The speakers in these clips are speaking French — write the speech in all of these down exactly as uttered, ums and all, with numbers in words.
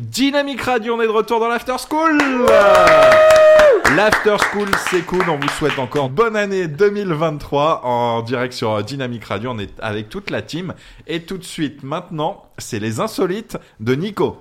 Dynamique Radio, on est de retour dans l'After School. L'After School, c'est cool. On vous souhaite encore bonne année deux mille vingt-trois en direct sur Dynamique Radio. On est avec toute la team. Et tout de suite, maintenant, c'est les insolites de Nico.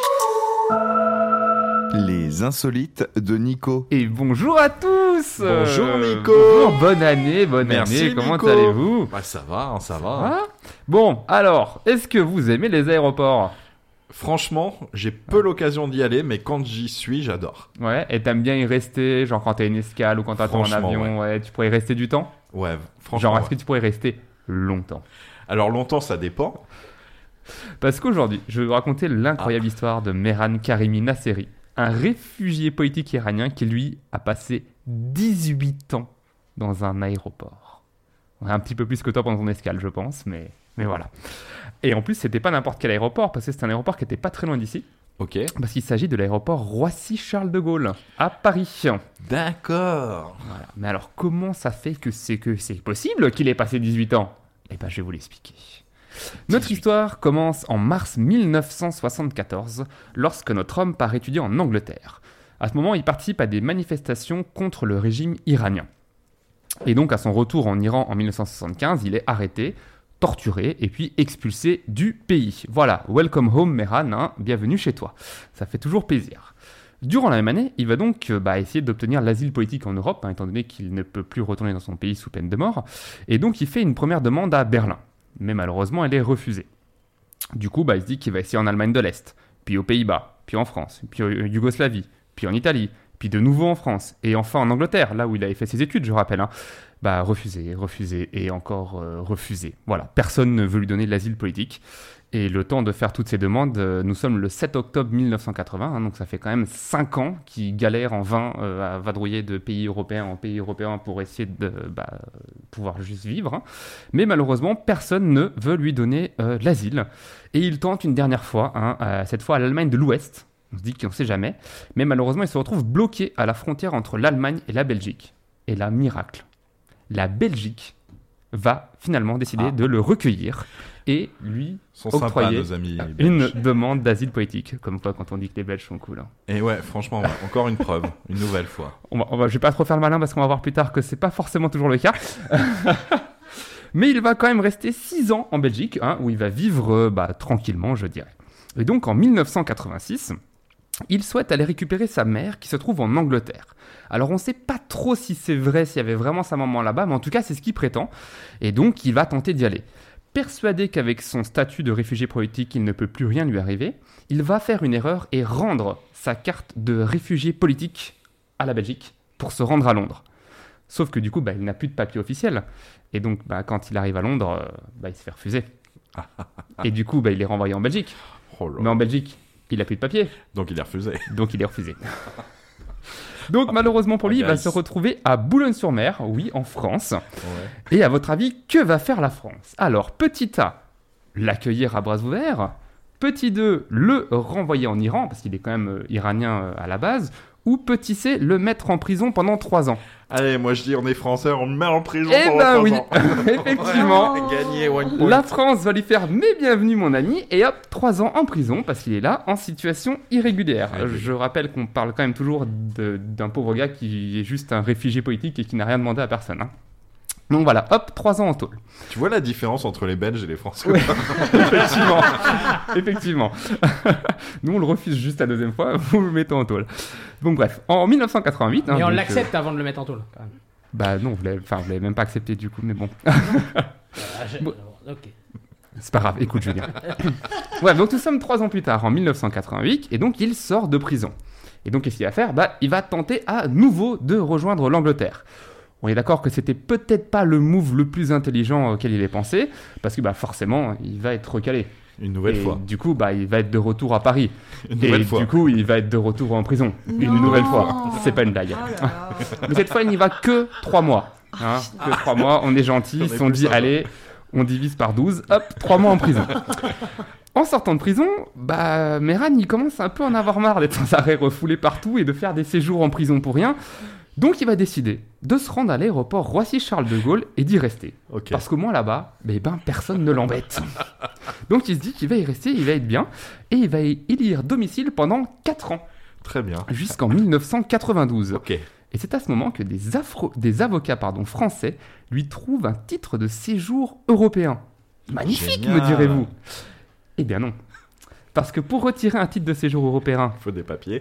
Les insolites de Nico. Et bonjour à tous. Bonjour Nico. Bonjour, bonne année, bonne Merci, année. Comment Nico. allez-vous? Bah, ça va, ça va. Ah bon, alors, est-ce que vous aimez les aéroports? Franchement, j'ai peu l'occasion d'y aller, mais quand j'y suis, j'adore. Ouais, et t'aimes bien y rester, genre quand t'as une escale ou quand t'attends un Franchement, avion, ouais. tu pourrais y rester du temps? Ouais, franchement. Genre, est-ce ouais. que tu pourrais y rester longtemps? Alors longtemps, ça dépend. Parce qu'aujourd'hui, je vais vous raconter l'incroyable Ah. histoire de Mehran Karimi Nasseri, un réfugié politique iranien qui, lui, a passé dix-huit ans dans un aéroport. Ouais, un petit peu plus que toi pendant ton escale, je pense, mais, mais voilà. Et en plus, c'était pas n'importe quel aéroport, parce que c'est un aéroport qui était pas très loin d'ici, Ok. parce qu'il s'agit de l'aéroport Roissy-Charles de Gaulle, à Paris. D'accord. Voilà. Mais alors, comment ça fait que c'est, que c'est possible qu'il ait passé dix-huit ans? Eh ben, je vais vous l'expliquer. Notre histoire commence en mars mille neuf cent soixante-quatorze, lorsque notre homme part étudier en Angleterre. À ce moment, il participe à des manifestations contre le régime iranien. Et donc, à son retour en Iran en mille neuf cent soixante-quinze, il est arrêté, torturé et puis expulsé du pays. Voilà, welcome home Mehran, hein, bienvenue chez toi. Ça fait toujours plaisir. Durant la même année, il va donc euh, bah, essayer d'obtenir l'asile politique en Europe, hein, étant donné qu'il ne peut plus retourner dans son pays sous peine de mort. Et donc, il fait une première demande à Berlin. Mais malheureusement, elle est refusée. Du coup, bah, il se dit qu'il va essayer en Allemagne de l'Est, puis aux Pays-Bas, puis en France, puis en Yougoslavie, puis en Italie, puis de nouveau en France, et enfin en Angleterre, là où il avait fait ses études, je rappelle. Hein. Bah, refusé, refusé, et encore euh, refusé. Voilà, personne ne veut lui donner l'asile politique. Et le temps de faire toutes ces demandes, euh, nous sommes le sept octobre mille neuf cent quatre-vingts, hein, donc ça fait quand même cinq ans qu'il galère en vain euh, à vadrouiller de pays européens en pays européens pour essayer de bah, pouvoir juste vivre. Hein. Mais malheureusement, personne ne veut lui donner euh, l'asile. Et il tente une dernière fois, hein, euh, cette fois à l'Allemagne de l'Ouest. On se dit qu'on ne sait jamais. Mais malheureusement, il se retrouve bloqué à la frontière entre l'Allemagne et la Belgique. Et là, miracle, la Belgique va finalement décider Ah. de le recueillir et lui Ils sont sympas, octroyer nos amis une belges. demande d'asile politique. Comme quoi, quand on dit que les Belges sont cool. Hein. Et ouais, franchement, ouais, encore une preuve, une nouvelle fois. On va, on va, je vais pas trop faire le malin parce qu'on va voir plus tard que c'est pas forcément toujours le cas. Mais il va quand même rester six ans en Belgique, hein, où il va vivre euh, bah, tranquillement, je dirais. Et donc en mille neuf cent quatre-vingt-six, il souhaite aller récupérer sa mère qui se trouve en Angleterre. Alors on ne sait pas trop si c'est vrai, s'il y avait vraiment sa maman là-bas, mais en tout cas c'est ce qu'il prétend. Et donc il va tenter d'y aller. Persuadé qu'avec son statut de réfugié politique, il ne peut plus rien lui arriver, il va faire une erreur et rendre sa carte de réfugié politique à la Belgique pour se rendre à Londres. Sauf que du coup, bah, il n'a plus de papier officiel. Et donc, bah, quand il arrive à Londres, euh, bah, il se fait refuser. Et du coup, bah, il est renvoyé en Belgique. Oh là. Mais en Belgique, il n'a plus de papier. Donc il est refusé. Donc il est refusé. Donc malheureusement pour lui, il va Guys. se retrouver à Boulogne-sur-Mer, oui, en France. Ouais. Et à votre avis, que va faire la France? Alors, petit A, l'accueillir à bras ouverts. Petit deux, le renvoyer en Iran, parce qu'il est quand même euh, iranien euh, à la base. Ou petit C, le mettre en prison pendant trois ans. Allez, moi je dis, on est français, on le met en prison Eh pendant ben trois oui, ans. effectivement. Ouais, gagné, one point. La France va lui faire « Mais bienvenue mon ami » et hop, trois ans en prison parce qu'il est là en situation irrégulière. Ouais, oui. Je rappelle qu'on parle quand même toujours de- d'un pauvre gars qui est juste un réfugié politique et qui n'a rien demandé à personne. Hein. Donc voilà, hop, trois ans en tôle. Tu vois la différence entre les Belges et les Français? Ouais. Effectivement, effectivement. Nous on le refuse juste la deuxième fois, vous le mettez en tôle. Donc bref, en mille neuf cent quatre-vingt-huit... hein, Et on donc, l'accepte avant de le mettre en tôle. Quand même. euh, bah non, vous l'avez, enfin, vous l'avez même pas accepté du coup, mais bon. Ah, j'ai- Bon. Ok. C'est pas grave, écoute Julien. Ouais, donc nous sommes trois ans plus tard, en mille neuf cent quatre-vingt-huit, et donc il sort de prison. Et donc qu'est-ce qu'il va faire? Bah, il va tenter à nouveau de rejoindre l'Angleterre. On est d'accord que c'était peut-être pas le move le plus intelligent auquel il ait pensé, parce que bah, forcément, il va être recalé. Une nouvelle et fois. du coup, bah, il va être de retour à Paris. Une et nouvelle fois. du coup, il va être de retour en prison. Une Non. nouvelle fois. C'est pas une blague. Oh là là. Mais cette fois, il n'y va que trois mois. Hein, que trois mois, on est gentil, On est si on plus dit sympa. allez, on divise par douze, hop, trois mois en prison. En sortant de prison, bah, Mehran, il commence un peu à en avoir marre d'être sans arrêt refoulé partout et de faire des séjours en prison pour rien. Donc il va décider de se rendre à l'aéroport Roissy-Charles de Gaulle et d'y rester. Ok. Parce qu'au moins là-bas, ben, ben, personne ne l'embête. Donc il se dit qu'il va y rester, il va être bien, et il va y élire domicile pendant quatre ans, Très bien. jusqu'en dix-neuf cent quatre-vingt-douze. Ok. Et c'est à ce moment que des, afro- des avocats pardon, français lui trouvent un titre de séjour européen. Magnifique, Génial. me direz-vous. Eh bien non. Parce que pour retirer un titre de séjour européen, Il faut des papiers.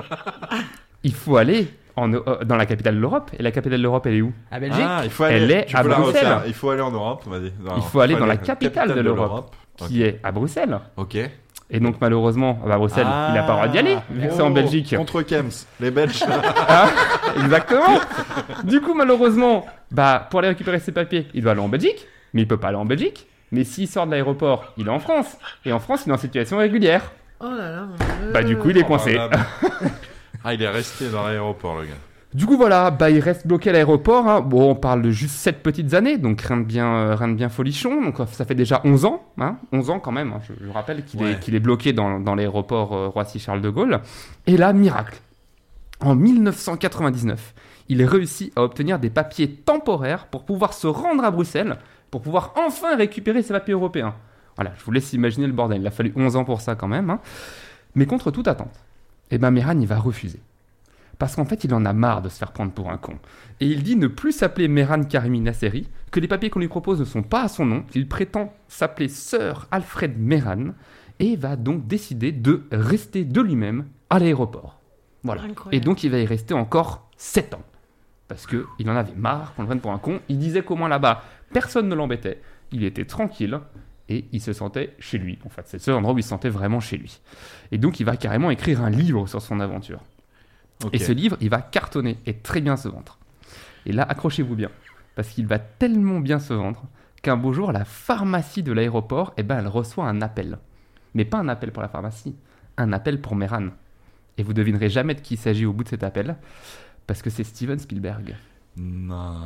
il faut aller en, euh, dans la capitale de l'Europe. Et la capitale de l'Europe, elle est où? À Belgique. Ah, il faut aller. Elle est tu à peux la Bruxelles. refaire. Il faut aller en Europe. Vas-y. Non, Il faut aller dans la à capitale de l'Europe, qui est à Bruxelles. Ok. Et donc malheureusement, à Bruxelles, il n'a pas le droit d'y aller, vu que c'est en Oh, Belgique. Contre Kems, les Belges. Ah, exactement. Du coup, malheureusement, bah, pour aller récupérer ses papiers, il doit aller en Belgique, mais il peut pas aller en Belgique. Mais s'il sort de l'aéroport, il est en France. Et en France, il est en situation régulière. Oh là là, mon Dieu. Bah, du coup, il est coincé. Oh, là, là. Ah, il est resté dans l'aéroport, le gars. Du coup, voilà, bah, il reste bloqué à l'aéroport. Hein. Bon, on parle de juste sept petites années, donc rien de bien, euh, rien de bien folichon. Donc ça fait déjà onze ans, hein. onze ans quand même. Hein. Je, je rappelle qu'il Ouais. est, qu'il est bloqué dans, dans l'aéroport euh, Roissy-Charles de Gaulle. Et là, miracle. En mille neuf cent quatre-vingt-dix-neuf, il réussit à obtenir des papiers temporaires pour pouvoir se rendre à Bruxelles, pour pouvoir enfin récupérer ses papiers européens. Voilà, je vous laisse imaginer le bordel. Il a fallu onze ans pour ça quand même. Hein. Mais contre toute attente, eh ben Mehran, il va refuser. Parce qu'en fait, il en a marre de se faire prendre pour un con. Et il dit ne plus s'appeler Mehran Karimi Nasseri, que les papiers qu'on lui propose ne sont pas à son nom, qu'il prétend s'appeler Sir Alfred Mehran, et va donc décider de rester de lui-même à l'aéroport. Voilà. Incroyable. Et donc, il va y rester encore sept ans. Parce qu'il en avait marre qu'on le prenne pour un con. Il disait qu'au moins là-bas, personne ne l'embêtait. Il était tranquille et il se sentait chez lui. En fait, c'est le seul endroit où il se sentait vraiment chez lui. Et donc, il va carrément écrire un livre sur son aventure. Ok. Et ce livre, il va cartonner et très bien se vendre. Et là, accrochez-vous bien, parce qu'il va tellement bien se vendre qu'un beau jour, la pharmacie de l'aéroport, eh ben, elle reçoit un appel. Mais pas un appel pour la pharmacie, un appel pour Mehran. Et vous devinerez jamais de qui il s'agit au bout de cet appel, parce que c'est Steven Spielberg. Non.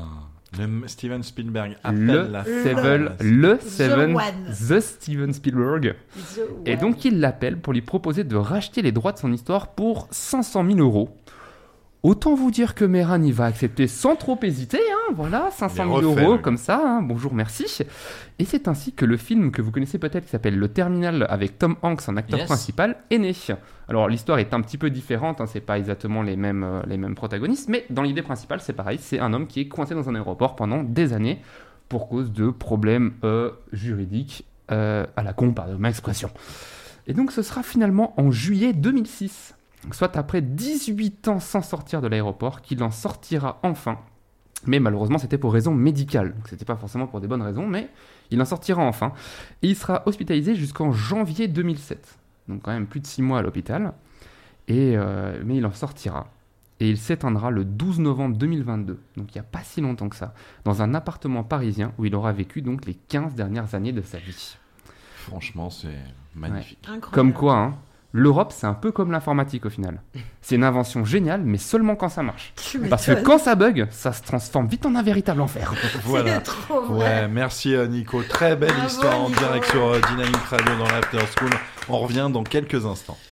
Le Steven Spielberg appelle Le la Seven, pharmacie. le Seven, one. The Steven Spielberg. The Et one. donc il l'appelle pour lui proposer de racheter les droits de son histoire pour cinq cent mille euros. Autant vous dire que Mehran il va accepter sans trop hésiter, hein, voilà, cinq cent mille Il est refait, euros le comme ça, hein, bonjour, merci. Et c'est ainsi que le film que vous connaissez peut-être qui s'appelle Le Terminal avec Tom Hanks en acteur Yes. principal est né. Alors l'histoire est un petit peu différente, hein, c'est pas exactement les mêmes, euh, les mêmes protagonistes, mais dans l'idée principale c'est pareil, c'est un homme qui est coincé dans un aéroport pendant des années pour cause de problèmes euh, juridiques euh, à la con, par ma expression. Et donc ce sera finalement en juillet deux mille six, soit après dix-huit ans sans sortir de l'aéroport, qu'il en sortira enfin. Mais malheureusement c'était pour raisons médicales, donc c'était pas forcément pour des bonnes raisons, mais il en sortira enfin. Et il sera hospitalisé jusqu'en janvier deux mille sept, donc quand même plus de six mois à l'hôpital, et, euh, mais il en sortira. Et il s'éteindra le douze novembre deux mille vingt-deux, donc il n'y a pas si longtemps que ça, dans un appartement parisien où il aura vécu donc les quinze dernières années de sa vie. Franchement, c'est magnifique. Incroyable. Comme quoi, hein, l'Europe c'est un peu comme l'informatique au final. C'est une invention géniale, mais seulement quand ça marche. Tu Parce que m'étonnes. quand ça bug, ça se transforme vite en un véritable enfer. Voilà. C'est trop vrai. Ouais, merci euh, Nico. Très belle Bravo, histoire en Nico. direct sur euh, Dynamic Radio dans l'After School. On revient dans quelques instants.